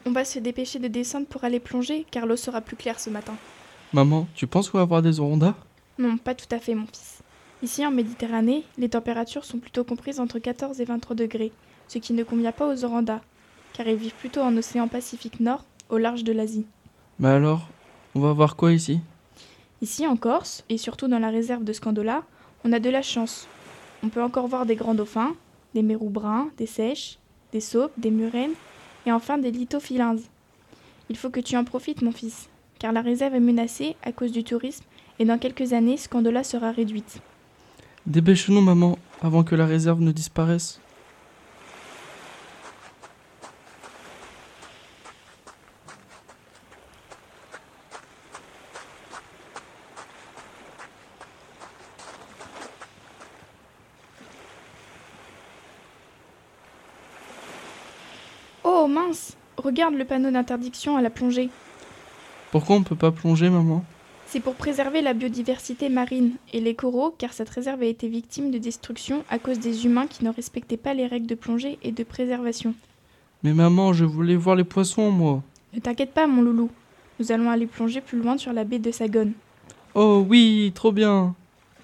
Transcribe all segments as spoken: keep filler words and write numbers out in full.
On va se dépêcher de descendre pour aller plonger, car l'eau sera plus claire ce matin. Maman, tu penses qu'on va avoir des orondas? Non, pas tout à fait, mon fils. Ici, en Méditerranée, les températures sont plutôt comprises entre quatorze et vingt-trois degrés, ce qui ne convient pas aux orandas, car ils vivent plutôt en océan Pacifique Nord, au large de l'Asie. Mais alors, on va voir quoi ici? Ici, en Corse, et surtout dans la réserve de Scandola, on a de la chance. On peut encore voir des grands dauphins, des mérous bruns, des seiches, des saupes, des murènes, et enfin des lithophilins. Il faut que tu en profites, mon fils, car la réserve est menacée à cause du tourisme, et dans quelques années, Scandola sera réduite. Dépêchons-nous, maman, avant que la réserve ne disparaisse. Oh mince! Regarde le panneau d'interdiction à la plongée. Pourquoi on ne peut pas plonger, maman? C'est pour préserver la biodiversité marine et les coraux, car cette réserve a été victime de destruction à cause des humains qui ne respectaient pas les règles de plongée et de préservation. Mais maman, je voulais voir les poissons, moi. Ne t'inquiète pas, mon loulou. Nous allons aller plonger plus loin sur la baie de Sagone. Oh oui, trop bien!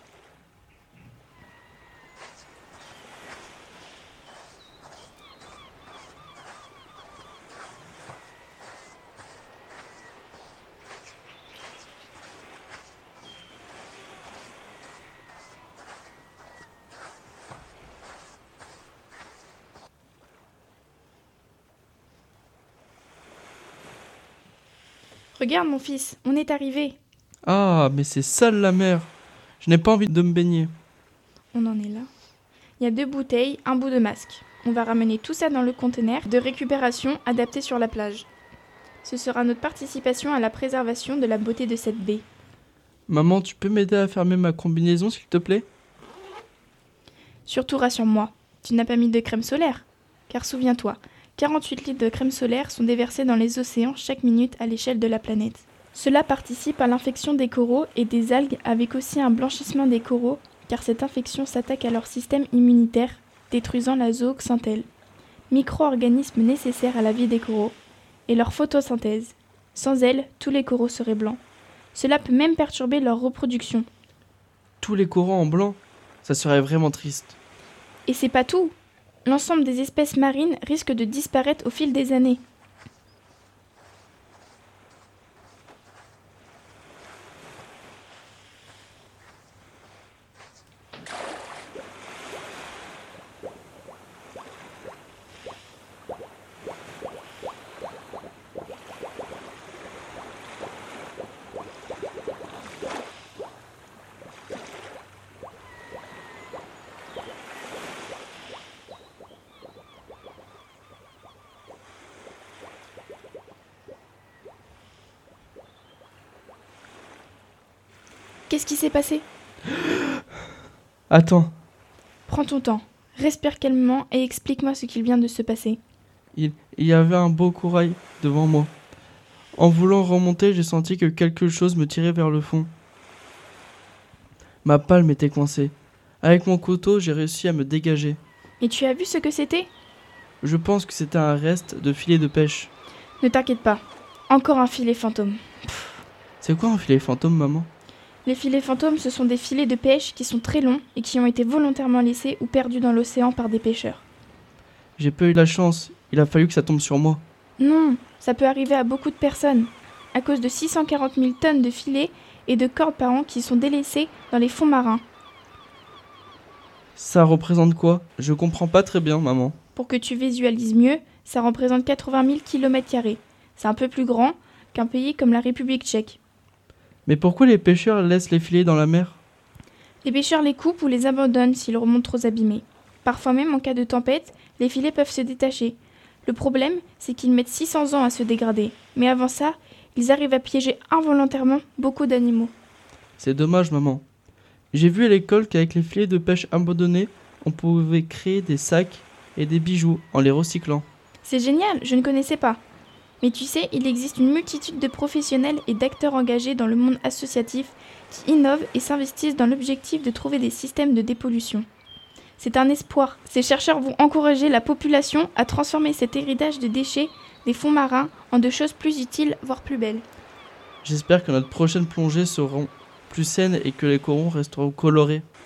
Regarde, mon fils, on est arrivé. Ah, mais c'est sale la mer. Je n'ai pas envie de me baigner. On en est là. Il y a deux bouteilles, un bout de masque. On va ramener tout ça dans le conteneur de récupération adapté sur la plage. Ce sera notre participation à la préservation de la beauté de cette baie. Maman, tu peux m'aider à fermer ma combinaison, s'il te plaît? Surtout rassure-moi, tu n'as pas mis de crème solaire. Car souviens-toi, quarante-huit litres de crème solaire sont déversés dans les océans chaque minute à l'échelle de la planète. Cela participe à l'infection des coraux et des algues avec aussi un blanchissement des coraux, car cette infection s'attaque à leur système immunitaire, détruisant la zooxanthelle, micro-organisme nécessaire à la vie des coraux, et leur photosynthèse. Sans elle, tous les coraux seraient blancs. Cela peut même perturber leur reproduction. Tous les coraux en blanc? Ça serait vraiment triste. Et c'est pas tout. L'ensemble des espèces marines risque de disparaître au fil des années. Qu'est-ce qui s'est passé? Attends, Prends ton temps, respire calmement et explique-moi ce qu'il vient de se passer. il, il y avait un beau corail devant moi. En voulant remonter, j'ai senti que quelque chose me tirait vers le fond. Ma palme était coincée. Avec mon couteau, j'ai réussi à me dégager. Et tu as vu ce que c'était? Je pense que c'était un reste de filet de pêche. Ne t'inquiète pas, encore un filet fantôme. C'est quoi un filet fantôme, maman? Les filets fantômes, ce sont des filets de pêche qui sont très longs et qui ont été volontairement laissés ou perdus dans l'océan par des pêcheurs. J'ai pas eu la chance, il a fallu que ça tombe sur moi. Non, ça peut arriver à beaucoup de personnes, à cause de six cent quarante mille tonnes de filets et de cordes par an qui sont délaissées dans les fonds marins. Ça représente quoi? Je comprends pas très bien, maman. Pour que tu visualises mieux, ça représente quatre-vingt mille kilomètres carrés. C'est un peu plus grand qu'un pays comme la République tchèque. Mais pourquoi les pêcheurs laissent les filets dans la mer? Les pêcheurs les coupent ou les abandonnent s'ils remontent trop abîmés. Parfois même, en cas de tempête, les filets peuvent se détacher. Le problème, c'est qu'ils mettent six cents ans à se dégrader. Mais avant ça, ils arrivent à piéger involontairement beaucoup d'animaux. C'est dommage, maman. J'ai vu à l'école qu'avec les filets de pêche abandonnés, on pouvait créer des sacs et des bijoux en les recyclant. C'est génial, je ne connaissais pas. Mais tu sais, il existe une multitude de professionnels et d'acteurs engagés dans le monde associatif qui innovent et s'investissent dans l'objectif de trouver des systèmes de dépollution. C'est un espoir. Ces chercheurs vont encourager la population à transformer cet héritage de déchets des fonds marins en de choses plus utiles, voire plus belles. J'espère que notre prochaine plongée sera plus saine et que les coraux resteront colorés.